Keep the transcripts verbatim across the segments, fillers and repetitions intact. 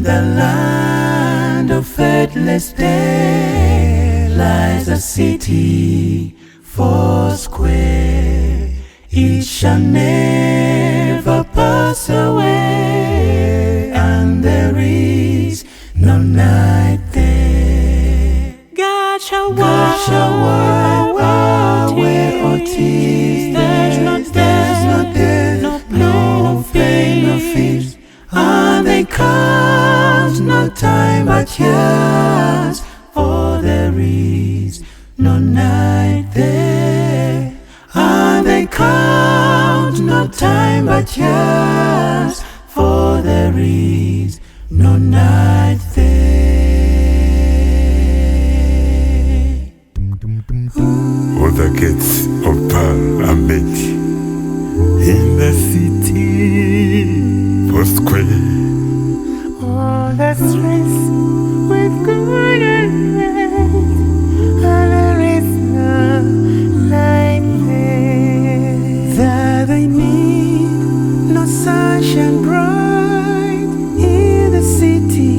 the land of faithless day lies a city foursquare. It shall never pass away, and there is no night there. God shall God shall wipe away all tears. There's no There's no death, no no pain, no fears. And they count no time but years, for there is no night there. And they count no time but years, for there is no night there. All the gates of pearl are made in the city foursquare. all the streets with golden lights, and there is no night there. That they need no sunshine bright in the city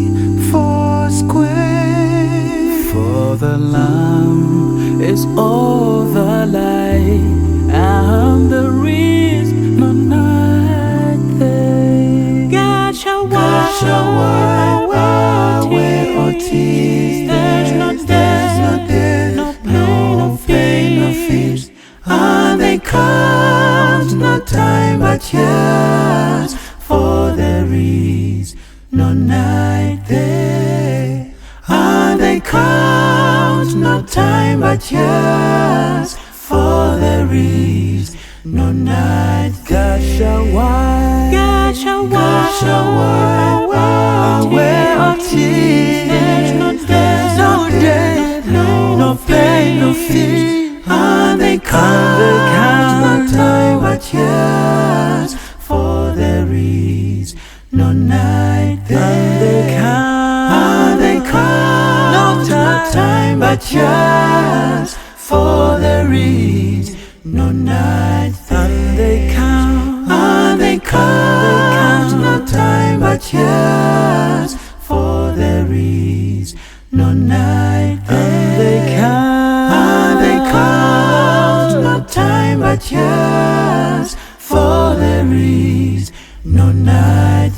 foursquare. For the Lamb is all the light, and there is no night there. God shall God shall wipe away all tears. There's no There's no death, no no pain, no fears. And they count no time but years, for there is no night there. And they count no time but years, for there is no night. God shall wipe, God shall God shall wipe away all tears. There's no There's no death, no pain, no fear. And they count no time but years, for there is no night there. And they count no time but years, for there is no night there. And they count, and they count no time but years, for there is no night there. And they count, and they count no time but years, for there is no night